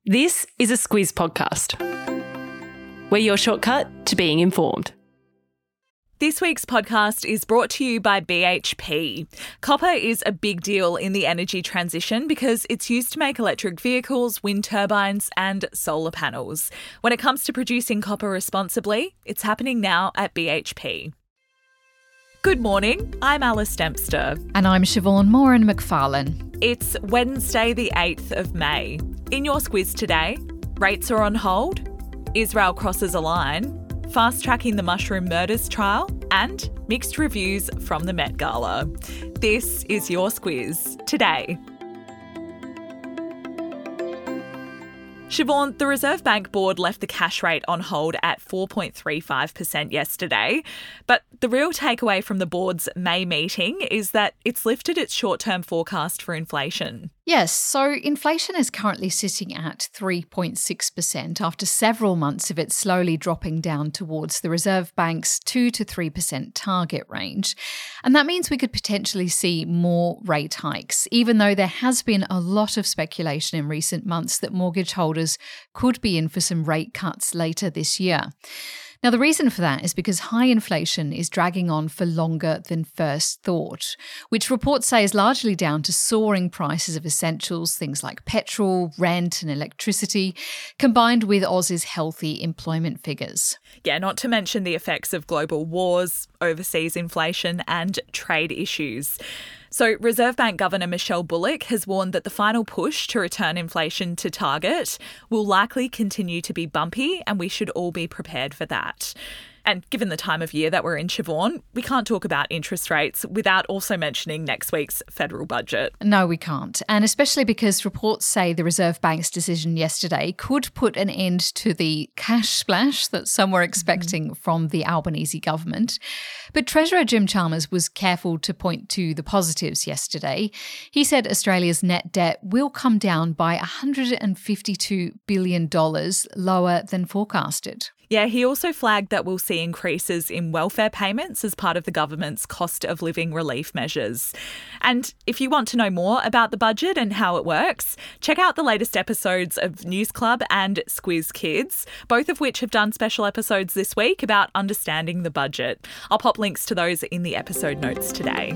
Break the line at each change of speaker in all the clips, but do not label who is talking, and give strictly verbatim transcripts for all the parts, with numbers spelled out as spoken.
This is a Squiz podcast. We're your shortcut to being informed.
This week's podcast is brought to you by B H P. Copper is a big deal in the energy transition because it's used to make electric vehicles, wind turbines and solar panels. When it comes to producing copper responsibly, it's happening now at B H P. Good morning, I'm Alice Dempster.
And I'm Siobhan Moran McFarlane.
It's Wednesday the eighth of May. In your Squiz today, rates are on hold, Israel crosses a line, fast-tracking the mushroom murders trial, and mixed reviews from the Met Gala. This is your Squiz today. Siobhan, the Reserve Bank Board left the cash rate on hold at four point three five percent yesterday, but the real takeaway from the board's May meeting is that it's lifted its short-term forecast for inflation.
Yes, so inflation is currently sitting at three point six percent after several months of it slowly dropping down towards the Reserve Bank's two to three percent target range. And that means we could potentially see more rate hikes, even though there has been a lot of speculation in recent months that mortgage holders could be in for some rate cuts later this year. Now, the reason for that is because high inflation is dragging on for longer than first thought, which reports say is largely down to soaring prices of essentials, things like petrol, rent and electricity, combined with Aussie's healthy employment figures.
Yeah, not to mention the effects of global wars, overseas inflation and trade issues. So Reserve Bank Governor Michelle Bullock has warned that the final push to return inflation to target will likely continue to be bumpy, and we should all be prepared for that. And given the time of year that we're in, Siobhan, we can't talk about interest rates without also mentioning next week's federal budget.
No, we can't. And especially because reports say the Reserve Bank's decision yesterday could put an end to the cash splash that some were expecting mm-hmm. from the Albanese government. But Treasurer Jim Chalmers was careful to point to the positives yesterday. He said Australia's net debt will come down by one hundred fifty-two billion dollars lower than forecasted.
Yeah, he also flagged that we'll see increases in welfare payments as part of the government's cost of living relief measures. And if you want to know more about the budget and how it works, check out the latest episodes of News Club and Squiz Kids, both of which have done special episodes this week about understanding the budget. I'll pop links to those in the episode notes today.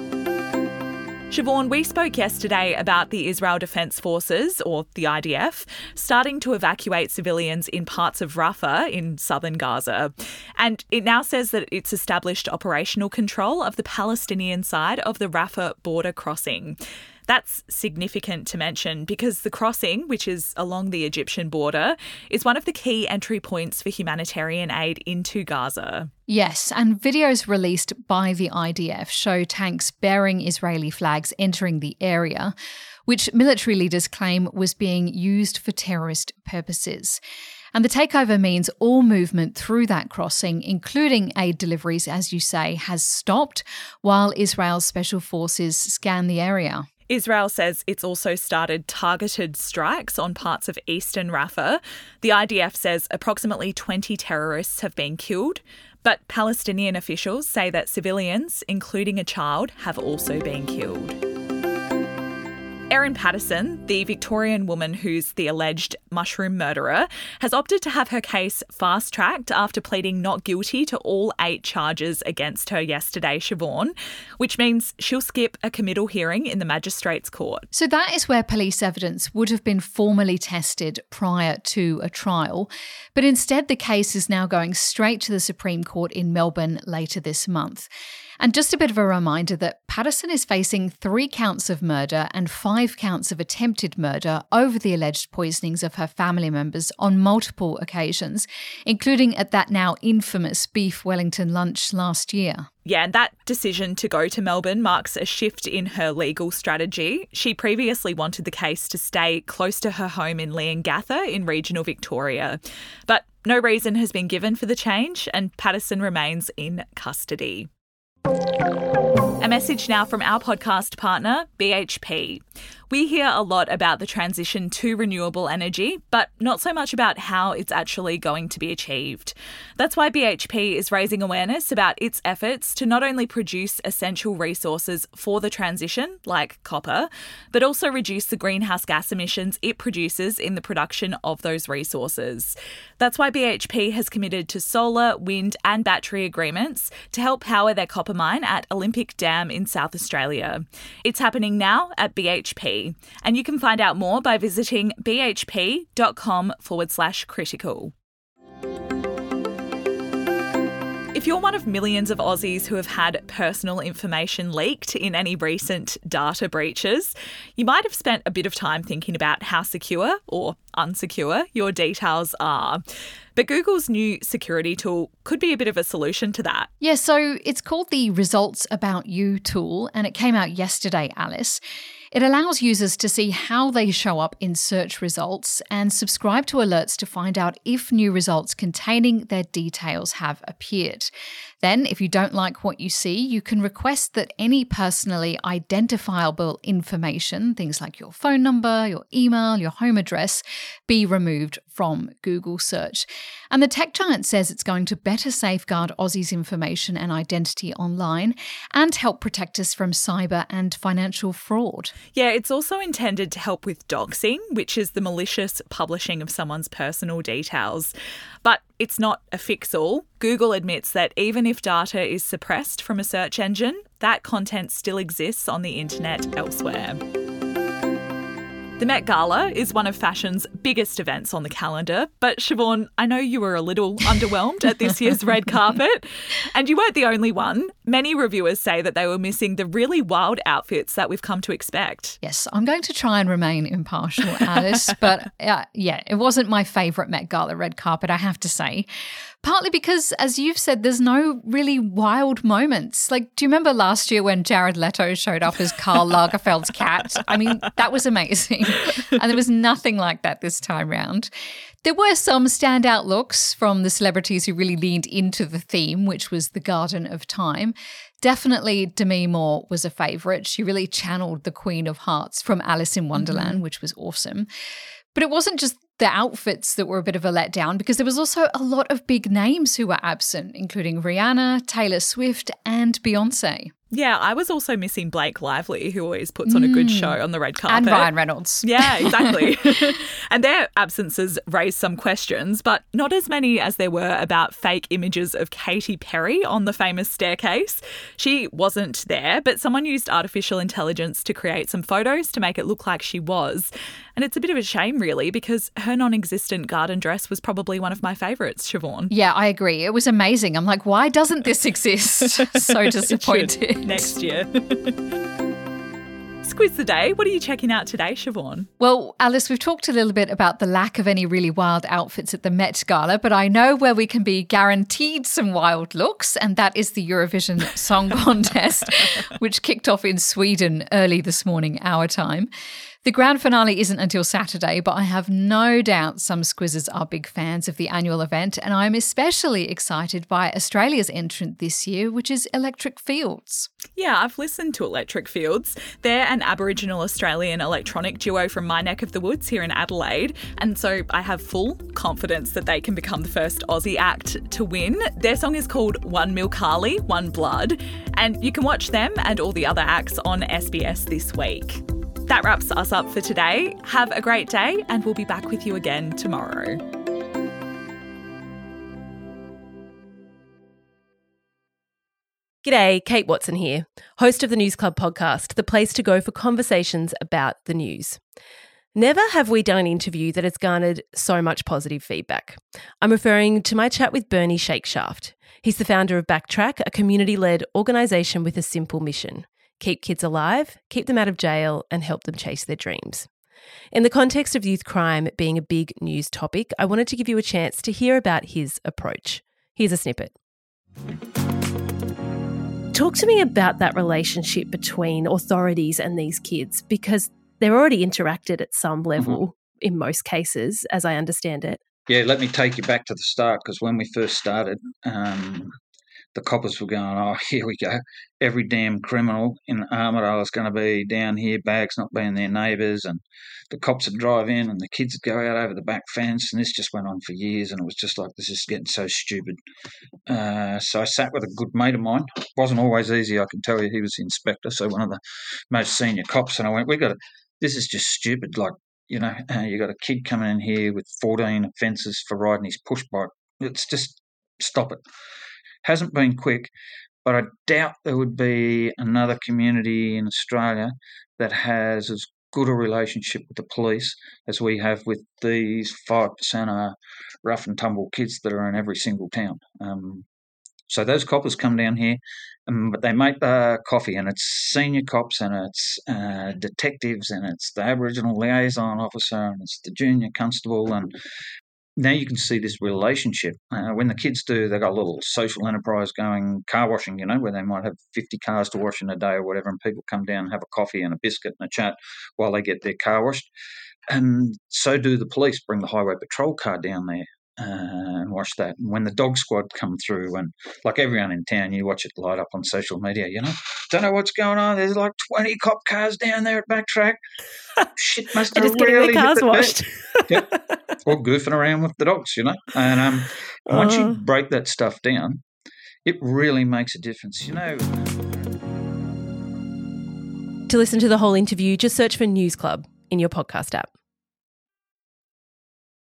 Siobhan, we spoke yesterday about the Israel Defence Forces, or the I D F, starting to evacuate civilians in parts of Rafah in southern Gaza. And it now says that it's established operational control of the Palestinian side of the Rafah border crossing. That's significant to mention because the crossing, which is along the Egyptian border, is one of the key entry points for humanitarian aid into Gaza.
Yes, and videos released by the I D F show tanks bearing Israeli flags entering the area, which military leaders claim was being used for terrorist purposes. And the takeover means all movement through that crossing, including aid deliveries, as you say, has stopped while Israel's special forces scan the area.
Israel says it's also started targeted strikes on parts of eastern Rafah. The I D F says approximately twenty terrorists have been killed, but Palestinian officials say that civilians, including a child, have also been killed. Erin Patterson, the Victorian woman who's the alleged mushroom murderer, has opted to have her case fast-tracked after pleading not guilty to all eight charges against her yesterday, Siobhan, which means she'll skip a committal hearing in the magistrate's court.
So that is where police evidence would have been formally tested prior to a trial, but instead the case is now going straight to the Supreme Court in Melbourne later this month. And just a bit of a reminder that Patterson is facing three counts of murder and five counts of attempted murder over the alleged poisonings of her family members on multiple occasions, including at that now infamous Beef Wellington lunch last year.
Yeah, and that decision to go to Melbourne marks a shift in her legal strategy. She previously wanted the case to stay close to her home in Leongatha in regional Victoria. But no reason has been given for the change, and Patterson remains in custody. A message now from our podcast partner, B H P. We hear a lot about the transition to renewable energy, but not so much about how it's actually going to be achieved. That's why B H P is raising awareness about its efforts to not only produce essential resources for the transition, like copper, but also reduce the greenhouse gas emissions it produces in the production of those resources. That's why B H P has committed to solar, wind and battery agreements to help power their copper mine at Olympic Dam in South Australia. It's happening now at B H P, and you can find out more by visiting bhp.com forward slash critical. If you're one of millions of Aussies who have had personal information leaked in any recent data breaches, you might have spent a bit of time thinking about how secure or unsecure your details are. But Google's new security tool could be a bit of a solution to that.
Yeah, so it's called the Results About You tool, and it came out yesterday, Alice. It allows users to see how they show up in search results and subscribe to alerts to find out if new results containing their details have appeared. Then, if you don't like what you see, you can request that any personally identifiable information, things like your phone number, your email, your home address, be removed from Google search. And the tech giant says it's going to better safeguard Aussies' information and identity online and help protect us from cyber and financial fraud.
Yeah, it's also intended to help with doxing, which is the malicious publishing of someone's personal details. But it's not a fix-all. Google admits that even if data is suppressed from a search engine, that content still exists on the internet elsewhere. The Met Gala is one of fashion's biggest events on the calendar, but Siobhan, I know you were a little underwhelmed at this year's red carpet, and you weren't the only one. Many reviewers say that they were missing the really wild outfits that we've come to expect.
Yes, I'm going to try and remain impartial, Alice, but uh, yeah, it wasn't my favourite Met Gala red carpet, I have to say. Partly because, as you've said, there's no really wild moments. Like, do you remember last year when Jared Leto showed up as Karl Lagerfeld's cat? I mean, that was amazing. And there was nothing like that this time round. There were some standout looks from the celebrities who really leaned into the theme, which was the Garden of Time. Definitely Demi Moore was a favourite. She really channeled the Queen of Hearts from Alice in Wonderland, mm-hmm. which was awesome. But it wasn't just the outfits that were a bit of a letdown, because there was also a lot of big names who were absent, including Rihanna, Taylor Swift and Beyonce.
Yeah, I was also missing Blake Lively, who always puts on a good show on the red carpet.
And Ryan Reynolds.
Yeah, exactly. And their absences raised some questions, but not as many as there were about fake images of Katy Perry on the famous staircase. She wasn't there, but someone used artificial intelligence to create some photos to make it look like she was. And it's a bit of a shame, really, because her non-existent garden dress was probably one of my favourites, Siobhan.
Yeah, I agree. It was amazing. I'm like, why doesn't this exist? So disappointed.
Next year. Squiz the day. What are you checking out today, Siobhan?
Well, Alice, we've talked a little bit about the lack of any really wild outfits at the Met Gala, but I know where we can be guaranteed some wild looks, and that is the Eurovision Song Contest, which kicked off in Sweden early this morning, our time. The grand finale isn't until Saturday, but I have no doubt some squizzers are big fans of the annual event, and I'm especially excited by Australia's entrant this year, which is Electric Fields.
Yeah, I've listened to Electric Fields. They're an Aboriginal Australian electronic duo from my neck of the woods here in Adelaide, and so I have full confidence that they can become the first Aussie act to win. Their song is called One Milkali, One Blood, and you can watch them and all the other acts on S B S this week. That wraps us up for today. Have a great day, and we'll be back with you again tomorrow.
G'day, Kate Watson here, host of the News Club podcast, the place to go for conversations about the news. Never have we done an interview that has garnered so much positive feedback. I'm referring to my chat with Bernie Shakeshaft. He's the founder of Backtrack, a community-led organisation with a simple mission: keep kids alive, keep them out of jail, and help them chase their dreams. In the context of youth crime being a big news topic, I wanted to give you a chance to hear about his approach. Here's a snippet. Talk to me about that relationship between authorities and these kids, because they're already interacted at some level mm-hmm. in most cases, as I understand it.
Yeah, let me take you back to the start, because when we first started, um, the coppers were going, oh, here we go. Every damn criminal in Armidale is going to be down here, bags not being their neighbours, and the cops would drive in and the kids would go out over the back fence, and this just went on for years, and it was just like, this is getting so stupid. Uh, so I sat with a good mate of mine. It wasn't always easy, I can tell you. He was the inspector, so one of the most senior cops, and I went, we got to, this is just stupid. Like, you know, uh, you got a kid coming in here with fourteen offences for riding his push bike. It's just, stop it. Hasn't been quick, but I doubt there would be another community in Australia that has as good a relationship with the police as we have with these five percent of rough and tumble kids that are in every single town. Um, so those coppers come down here, um, but they make the coffee, and it's senior cops, and it's uh, detectives, and it's the Aboriginal liaison officer, and it's the junior constable, and now you can see this relationship. Uh, when the kids do, they've got a little social enterprise going, car washing, you know, where they might have fifty cars to wash in a day or whatever, and people come down and have a coffee and a biscuit and a chat while they get their car washed. And so do the police, bring the highway patrol car down there uh, and wash that. And when the dog squad come through, and like everyone in town, you watch it light up on social media, you know, don't know what's going on. There's like twenty cop cars down there at Backtrack. Shit must have
just
really
getting their cars
hit the
washed.
Yep. Or goofing around with the dogs, you know. And um, once
Uh.
you break that stuff down, it really makes a difference, you know.
To listen to the whole interview, just search for News Club in your podcast app.